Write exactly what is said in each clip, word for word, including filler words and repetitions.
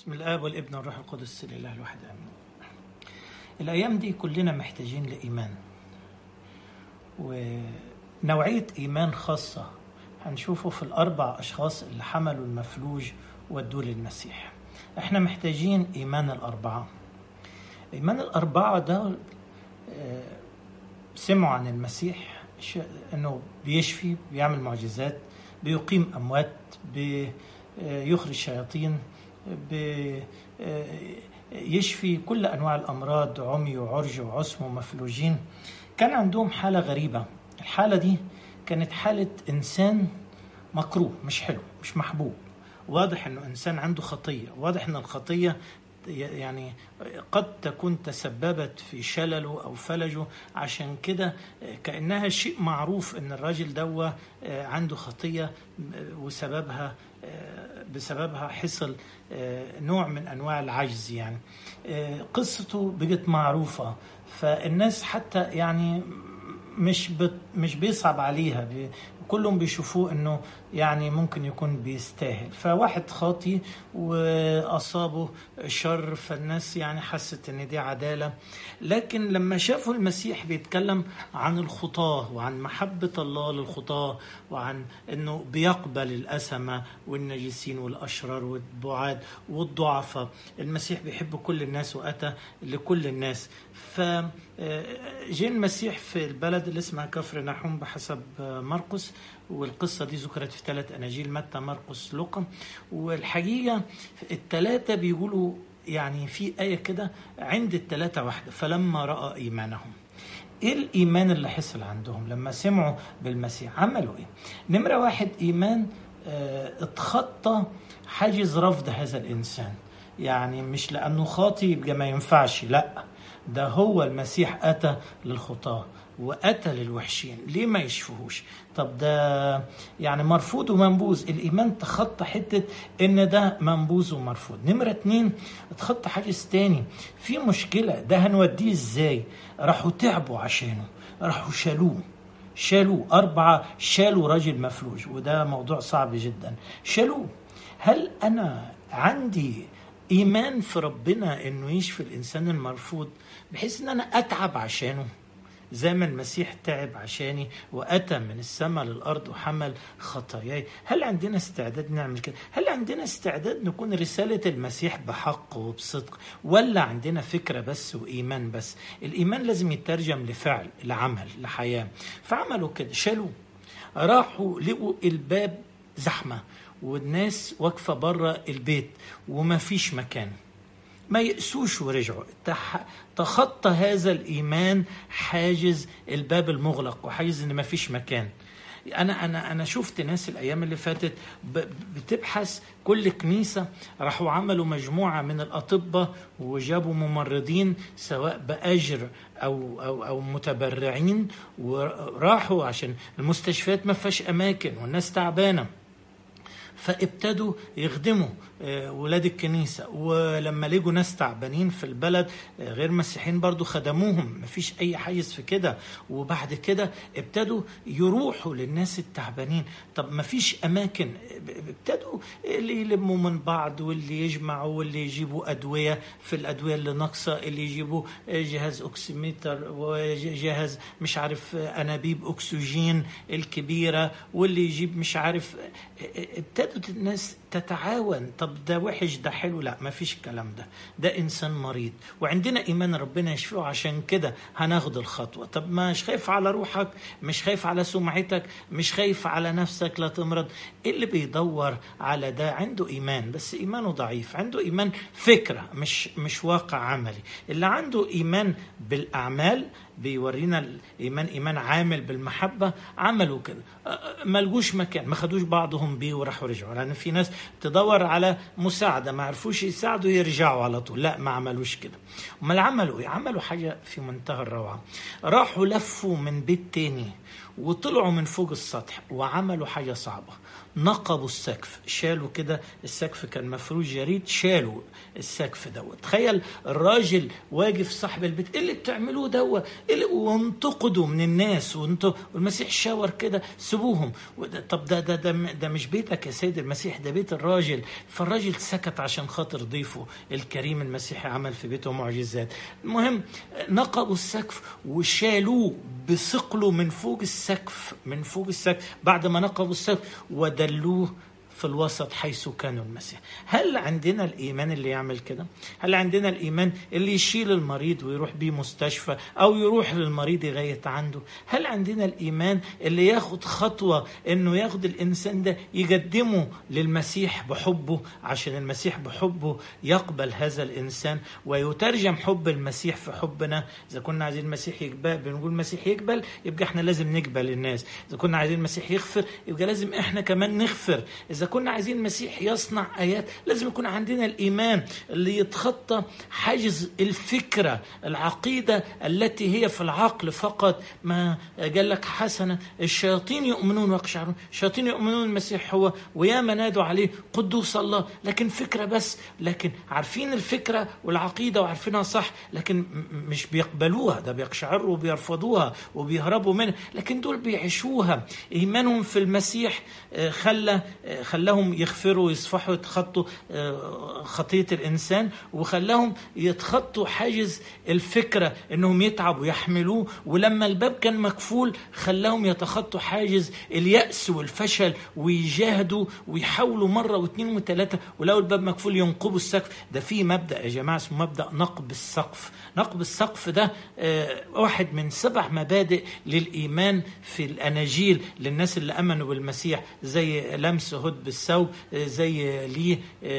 بسم الآب والابن والروح القدس الإله الواحد آمين. الأيام دي كلنا محتاجين لإيمان، ونوعية إيمان خاصة هنشوفه في الأربع أشخاص اللي حملوا المفلوج ودوه للمسيح. احنا محتاجين إيمان الأربعة. إيمان الأربعة ده سمعوا عن المسيح أنه بيشفي، بيعمل معجزات، بيقيم أموات، بيخرج شياطين، بيشفي كل أنواع الأمراض، عمي وعرج وعسم ومفلوجين. كان عندهم حالة غريبة. الحالة دي كانت حالة إنسان مكروه، مش حلو، مش محبوب. واضح أنه إنسان عنده خطية، واضح أن الخطية يعني قد تكون تسببت في شلله أو فلجه، عشان كده كأنها شيء معروف أن الراجل دوا عنده خطية وسببها بسببها حصل نوع من أنواع العجز. يعني قصته بقت معروفة، فالناس حتى يعني مش مش بيصعب عليها، كلهم بيشوفوه انه يعني ممكن يكون بيستاهل. فواحد خاطي واصابه شر، فالناس يعني حست ان دي عدالة. لكن لما شافوا المسيح بيتكلم عن الخطاة وعن محبة الله للخطاة، وعن انه بيقبل الأسمة والنجسين والاشرار والبعاد والضعفاء، المسيح بيحب كل الناس واتى لكل الناس. فجاء المسيح في البلد اللي اسمها كفر نحوم بحسب مرقس، والقصة دي ذكرت في ثلاث أناجيل: متى، مرقس، لوقا. والحقيقة الثلاثة بيقولوا يعني في آية كده عند الثلاثة واحدة: فلما رأى إيمانهم. إيه الإيمان اللي حصل عندهم لما سمعوا بالمسيح؟ عملوا إيه؟ نمرة واحد، إيمان اه اتخطى حاجز رفض هذا الإنسان. يعني مش لأنه خاطي يبقى ما ينفعش، لا، ده هو المسيح أتى للخطاة وأتى للوحشين، ليه ما يشفهوش؟ طب ده يعني مرفوض ومنبوذ. الإيمان تخطى حتة إن ده منبوذ ومرفوض. نمرة اتنين، اتخطى حاجز تاني، في مشكلة، ده هنوديه إزاي؟ راحوا تعبوا عشانه، راحوا شالوه شالوه أربعة شالوا راجل مفلوج، وده موضوع صعب جدا. شالوه. هل أنا عندي إيمان في ربنا إنه يشفي الإنسان المرفوض بحيث إن أنا أتعب عشانه زي ما المسيح تعب عشاني وأتى من السماء للأرض وحمل خطاياي؟ هل عندنا استعداد نعمل كده؟ هل عندنا استعداد نكون رسالة المسيح بحق وبصدق، ولا عندنا فكرة بس وإيمان بس؟ الإيمان لازم يترجم لفعل، لعمل، لحياة. فعملوا كده، شالوا. راحوا لقوا الباب زحمة والناس واقفة برا البيت وما فيش مكان. ما يأسوش ورجعوا. تخطى هذا الإيمان حاجز الباب المغلق وحاجز إن ما فيش مكان. أنا أنا أنا شفت ناس الأيام اللي فاتت بتبحث، كل كنيسة راحوا عملوا مجموعة من الأطباء وجابوا ممرضين سواء بأجر أو أو أو متبرعين، وراحوا عشان المستشفيات ما فيش أماكن والناس تعبانة، فابتدوا يخدموا ولاد الكنيسة. ولما لقوا ناس تعبانين في البلد غير مسيحيين برضو خدموهم، مفيش أي حيز في كده. وبعد كده ابتدوا يروحوا للناس التعبانين. طب مفيش أماكن، ابتدوا اللي يلموا من بعض واللي يجمعوا واللي يجيبوا أدوية في الأدوية اللي ناقصة، اللي يجيبوا جهاز أكسيمتر وجهاز مش عارف أنابيب أكسجين الكبيرة، واللي يجيب مش عارف. ابتدت الناس تتعاون. طب ده وحش ده حلو؟ لا، ما فيش الكلام ده. ده إنسان مريض وعندنا إيمان ربنا يشفيه، عشان كده هناخد الخطوة. طب مش خايف على روحك، مش خايف على سمعتك، مش خايف على نفسك لا تمرض. اللي بيدور على ده عنده إيمان بس إيمانه ضعيف، عنده إيمان فكرة مش مش واقع عملي. اللي عنده إيمان بالأعمال بيورينا الإيمان إيمان عامل بالمحبة. عملوا كده، ما لقوش مكان، ما خدوش بعضهم بيه وراحوا رجعوا. لأن في ناس تدور على مساعدة ما عرفوش يساعدوا يرجعوا على طول. لا، ما عملوش كده. وما عملوا إيه؟ عملوا حاجة في منتهى الروعة. راحوا لفوا من بيت تاني وطلعوا من فوق السطح وعملوا حاجة صعبة. نقبوا السقف، شالوا كده السقف كان مفروش جريد، شالوا السقف دوت. تخيل الراجل واقف صاحب البيت، ايه اللي بتعملوه دوت؟ إيه وانتقدوا من الناس، وانتوا والمسيح شاور كده سيبوهم. طب ده ده ده ده مش بيتك يا سيد المسيح، ده بيت الراجل. فالراجل سكت عشان خاطر ضيفه الكريم المسيحي عمل في بيته معجزات. المهم نقبوا السقف وشالوه بثقله من فوق السقف، من فوق السقف بعد ما نقبوا السقف، ودلوه في الوسط حيث كانوا المسيح. هل عندنا الإيمان اللي يعمل كده؟ هل عندنا الإيمان اللي يشيل المريض ويروح بيه مستشفى أو يروح للمريض يغيث عنده؟ هل عندنا الإيمان اللي ياخد خطوة إنه ياخد الإنسان ده يقدمه للمسيح بحبه، عشان المسيح بحبه يقبل هذا الإنسان ويترجم حب المسيح في حبنا؟ إذا كنا عايزين المسيح يقبل بنقول المسيح يقبل، يبقى إحنا لازم نقبل الناس. إذا كنا عايزين المسيح يغفر، يبقى لازم إحنا كمان نغفر. إذا كنا عايزين المسيح يصنع آيات، لازم يكون عندنا الإيمان اللي يتخطى حاجز الفكرة العقيدة التي هي في العقل فقط. ما قال لك حسنا الشياطين يؤمنون ويقشعرون، الشياطين يؤمنون المسيح هو ويا منادوا عليه قدوس الله، لكن فكرة بس، لكن عارفين الفكرة والعقيدة وعارفينها صح، لكن مش بيقبلوها، ده بيقشعروا وبيرفضوها وبيهربوا منها. لكن دول بيعيشوها. إيمانهم في المسيح خلى خلاهم يغفروا ويصفحوا يتخطوا خطية الإنسان، وخلاهم يتخطوا حاجز الفكرة إنهم يتعبوا يحملوه. ولما الباب كان مكفول خلاهم يتخطوا حاجز اليأس والفشل ويجاهدوا ويحاولوا مرة واثنين وثلاثة، ولو الباب مكفول ينقبوا السقف. ده فيه مبدأ يا جماعة اسمه مبدأ نقب السقف. نقب السقف ده واحد من سبع مبادئ للإيمان في الأناجيل للناس اللي أمنوا بالمسيح، زي لمس هد بالثوب، زي لي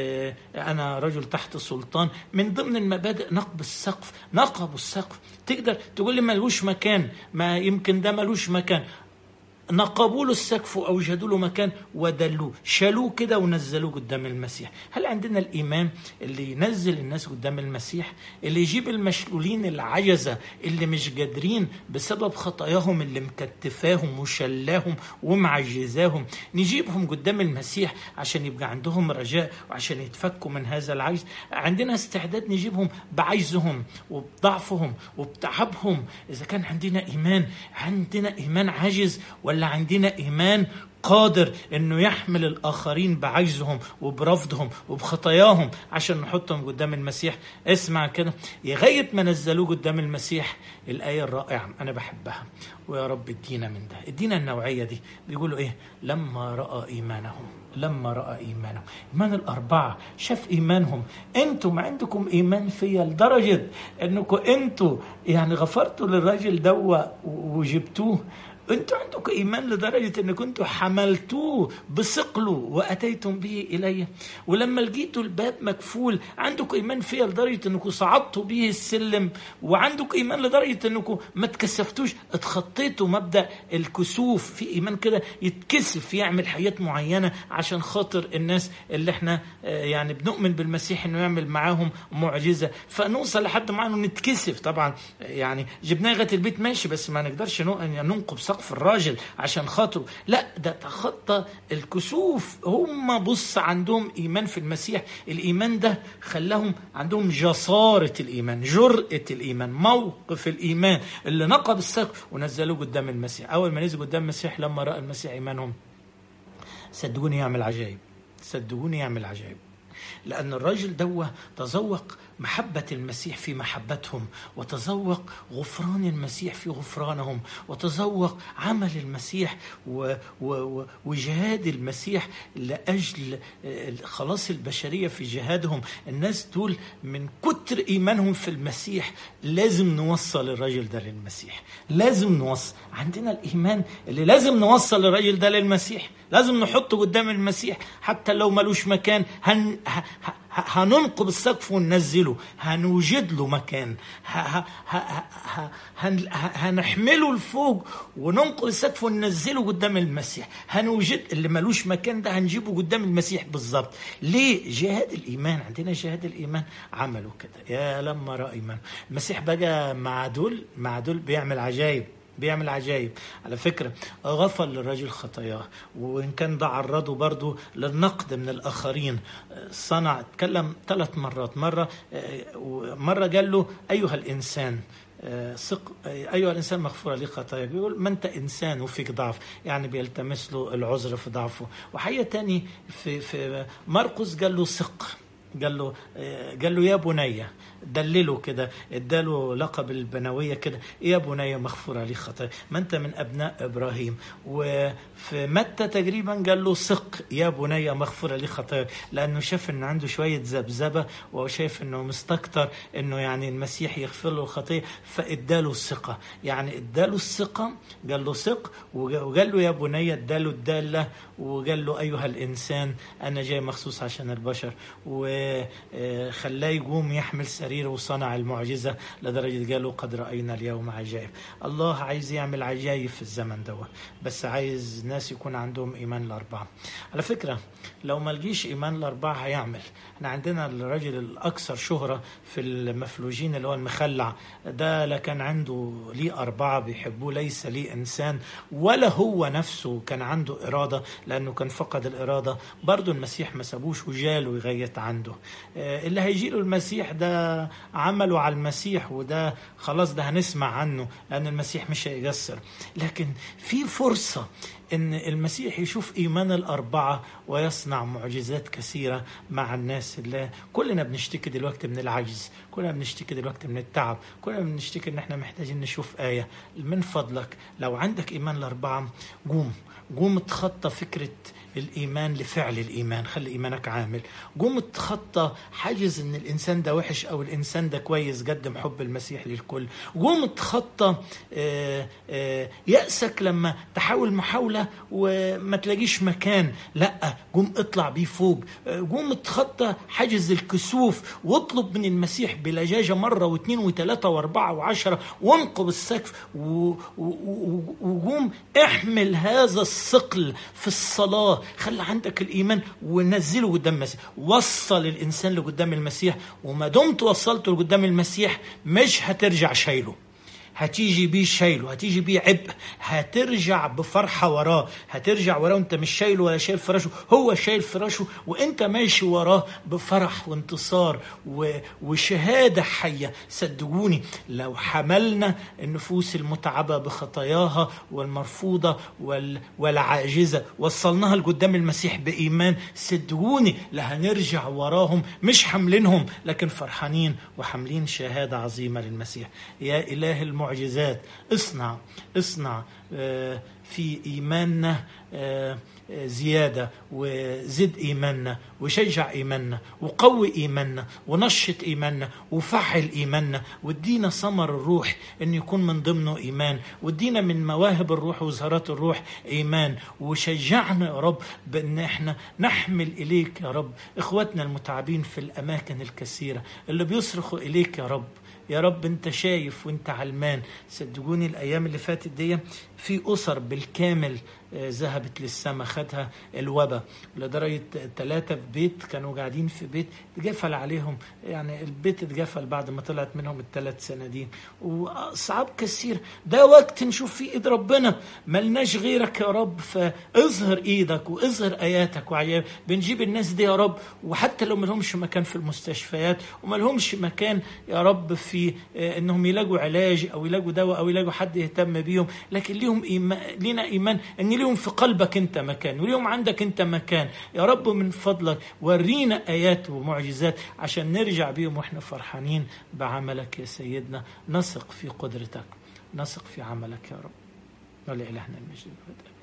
أنا رجل تحت سلطان. من ضمن المبادئ نقب السقف. نقبوا السقف. تقدر تقول لي ملوش مكان، ما يمكن ده ملوش مكان. نقبوا له السقف وأوجدوا له مكان ودلوه، شالوه كده ونزلوه قدام المسيح. هل عندنا الإيمان اللي ينزل الناس قدام المسيح، اللي يجيب المشلولين العجزة اللي مش قادرين بسبب خطاياهم اللي مكتفاهم وشلاهم ومعجزاهم، نجيبهم قدام المسيح عشان يبقى عندهم رجاء وعشان يتفكوا من هذا العجز؟ عندنا استعداد نجيبهم بعجزهم وبضعفهم وبتعبهم. إذا كان عندنا إيمان، عندنا إيمان عاجز ولا عندنا إيمان قادر إنه يحمل الآخرين بعجزهم وبرفضهم وبخطاياهم عشان نحطهم قدام المسيح؟ اسمع كده، لغاية ما نزلوه قدام المسيح. الآية الرائعة أنا بحبها، ويا رب ادينا من ده، ادينا النوعية دي. بيقولوا إيه؟ لما رأى إيمانهم، لما رأى إيمانهم. إيمان الأربعة شاف إيمانهم. أنتم عندكم إيمان فيا لدرجة أنكم أنتم يعني غفرتوا للراجل دوا وجبتوه. انتوا عندكم ايمان لدرجه ان كنتوا حملتوه بثقله واتيتم به الي. ولما لقيتوا الباب مكفول عندكم ايمان فيا لدرجه انكم صعدتوا به السلم. وعندكم ايمان لدرجه انكم ما تكسفتوش، اتخطيتوا مبدا الكسوف. في ايمان كده يتكسف يعمل حاجات معينه عشان خاطر الناس اللي احنا يعني بنؤمن بالمسيح انه يعمل معاهم معجزه، فنوصل لحد معانا نتكسف. طبعا يعني جبناه لغايه البيت ماشي، بس ما نقدرش ننقب سقف الراجل عشان خاطره. لا، ده تخطى الكسوف. هم بص عندهم إيمان في المسيح. الإيمان ده خلاهم عندهم جسارة الإيمان، جرأة الإيمان، موقف الإيمان اللي نقض السقف ونزلوه قدام المسيح. أول ما نزل قدام المسيح لما رأى المسيح إيمانهم، صدقوني يعمل عجائب، صدقوني يعمل عجائب. لأن الرجل دوه تذوق محبة المسيح في محبتهم، وتذوق غفران المسيح في غفرانهم، وتذوق عمل المسيح و... و... وجهاد المسيح لأجل خلاص البشرية في جهادهم. الناس دول من كتر إيمانهم في المسيح لازم نوصل الرجل ده للمسيح. لازم نوصل، عندنا الإيمان اللي لازم نوصل الرجل ده للمسيح، لازم نحطه قدام المسيح حتى لو ملوش مكان. هن... ه... هننقب السقف وننزله، هنوجد له مكان، هنحمله لفوق وننقب السقف وننزله قدام المسيح. هنوجد اللي ملوش مكان ده هنجيبه قدام المسيح بالظبط. ليه؟ جهاد الإيمان. عندنا جهاد الإيمان. عملوا كده. يا لما رأى إيمان المسيح بقى مع دول، مع دول بيعمل عجائب. بيعمل عجائب. على فكرة غفر للرجل خطاياه، وإن كان ده عرضه برضو للنقد من الآخرين. صنع اتكلم ثلاث مرات، مرة مرة قال له أيها الإنسان ثق، أيها الإنسان مغفورة لي خطاياك. بيقول ما أنت إنسان وفيك ضعف، يعني بيلتمس له العذر في ضعفه. وحقيقة تاني في في مرقس قال له ثق، قال له قال له يا بني، دلله كده، اداله لقب البنوية كده، يا بني مغفورة لي خطايا، ما انت من ابناء ابراهيم. وفي متى تقريبا قال له ثق يا بني مغفورة لي خطايا، لانه شاف ان عنده شوية ذبذبة، وشايف انه مستكتر انه يعني المسيح يغفر له الخطية، فاداله الثقة. يعني اداله الثقة، قال له ثق، وقال له يا بني، اداله الدالة، وقال له ايها الانسان انا جاي مخصوص عشان البشر، وخلاه يقوم يحمل سرير وصنع المعجزة، لدرجة قالوا قد رأينا اليوم عجائب. الله عايز يعمل عجائب في الزمن ده، بس عايز ناس يكون عندهم إيمان الأربعة. على فكرة لو ما لقيش إيمان الأربعة هيعمل. احنا عندنا الرجل الأكثر شهرة في المفلوجين اللي هو المخلع ده، لا كان عنده ليه أربعة بيحبوه، ليس ليه إنسان ولا هو نفسه كان عنده إرادة، لأنه كان فقد الإرادة. برضو المسيح ما سابوش وجاله يغيت عنده. اللي هيجيله المسيح ده عمله على المسيح، وده خلاص ده هنسمع عنه، لأن المسيح مش هيقصر. لكن في فرصة إن المسيح يشوف إيمان الأربعة ويصنع معجزات كثيرة مع الناس. اللي كلنا بنشتكي دلوقتي من العجز، كلنا بنشتكي دلوقتي من التعب، كلنا بنشتكي إن إحنا محتاجين نشوف آية. من فضلك لو عندك إيمان الأربعة، قوم قوم تخطى فكرة الإيمان لفعل الإيمان، خلي إيمانك عامل. قوم تخطى حاجز إن الإنسان ده وحش أو الإنسان ده كويس، قدم حب المسيح للكل. قوم تخطى يأسك لما تحاول محاولة وما تلاقيش مكان، لا قوم اطلع بيه فوق. قوم تخطى حاجز الكسوف واطلب من المسيح بلجاجة مرة واثنين وثلاثة واربعة وعشرة، وانقب السقف. وقوم احمل هذا الثقل في الصلاة، خلي عندك الإيمان ونزله قدام المسيح. وصل الإنسان لقدام المسيح، وما دمت وصلته لقدام المسيح مش هترجع شايله، هتيجي بيه شايله، هتيجي بيه عبء، هترجع بفرحة وراه، هترجع وراه وانت مش شايله ولا شايل فراشه، هو شايل فراشه وانت ماشي وراه بفرح وانتصار وشهادة حية. صدقوني لو حملنا النفوس المتعبة بخطاياها والمرفوضة والعاجزة وصلناها لقدام المسيح بإيمان، صدقوني لهنرجع وراهم مش حملينهم لكن فرحانين وحملين شهادة عظيمة للمسيح. يا إله المعجزات، اصنع اصنع في إيماننا زيادة، وزد إيماننا، وشجع إيماننا، وقوي إيماننا، ونشط إيماننا، وفعل إيماننا، وادينا ثمر الروح إن يكون من ضمنه إيمان، وادينا من مواهب الروح وزهرات الروح إيمان. وشجعنا يا رب بأن احنا نحمل إليك يا رب إخواتنا المتعبين في الأماكن الكثيرة اللي بيصرخوا إليك يا رب. يا رب انت شايف وانت علمان. صدقوني الايام اللي فاتت دي في اسر بالكامل ذهبت للسماء، خدها الوباء، لدرجة ثلاثة في بيت كانوا قاعدين في بيت اتقفل عليهم، يعني البيت اتقفل بعد ما طلعت منهم الثلاث سنادين، وصعب كثير. ده وقت نشوف فيه ايد ربنا، ملناش غيرك يا رب، فاظهر ايدك واظهر اياتك وعياب. بنجيب الناس دي يا رب، وحتى لو ملهمش مكان في المستشفيات وملهمش مكان يا رب في انهم يلاقوا علاج او يلاقوا دواء او يلاقوا حد يهتم بيهم، لكن ليهم إيمان، لينا ايمان ان ليهم في قلبك انت مكان، وليهم عندك انت مكان. يا رب من فضلك ورينا ايات ومعجزات عشان نرجع بيهم واحنا فرحانين بعملك يا سيدنا. نثق في قدرتك، نثق في عملك يا رب. ولإلهنا المجد.